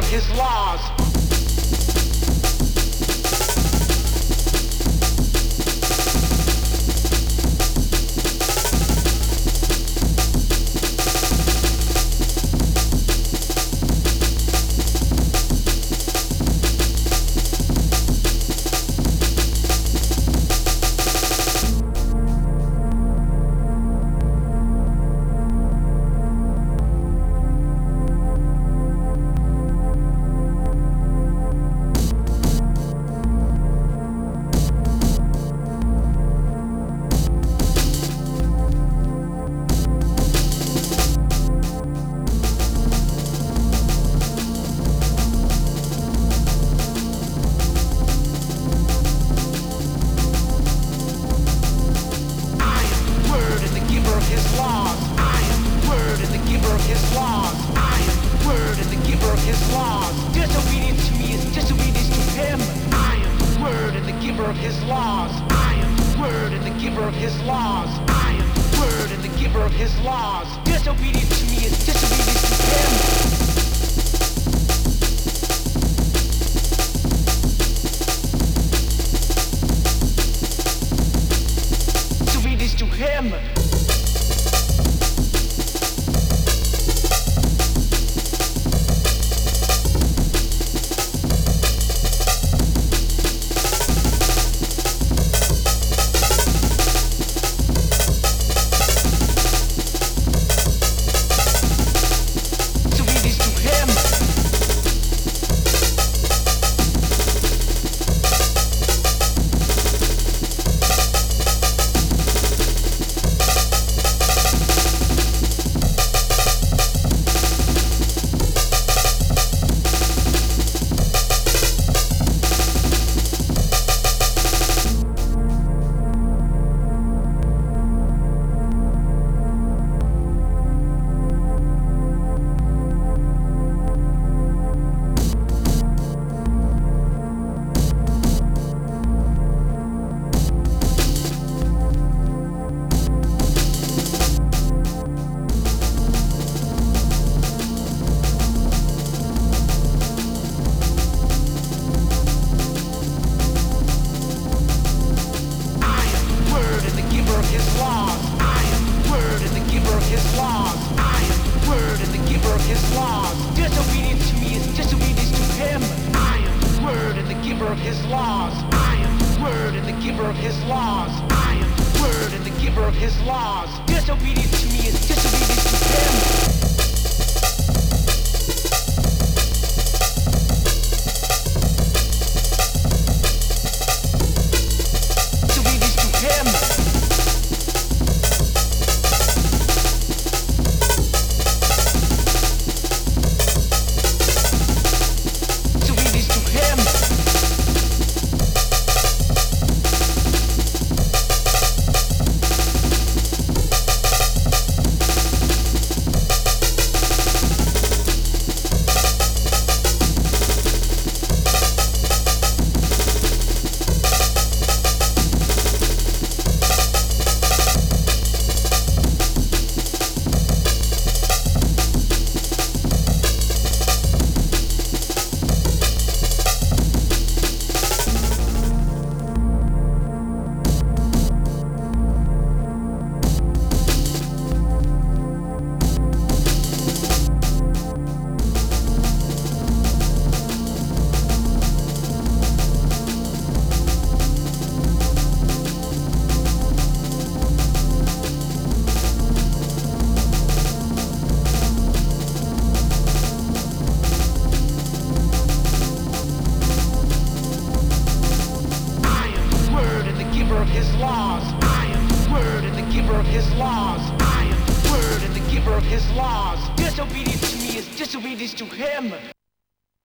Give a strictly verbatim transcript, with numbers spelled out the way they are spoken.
of his laws. Disobedience to me is disobedience to him. I am word and the giver of his laws. I am word and the giver of his laws. I am word and the giver of his laws. Disobedience to me is disobedience to him. Disobedience to him. Disobedience to me is disobedience to him. I am word and the giver of his laws. I am word and the giver of his laws. I am word and the giver of his laws. Disobedience to me is disobedience to him. Laws. I am word and the giver of his laws. I am word and the giver of his laws. Disobedience to me is disobedience to him.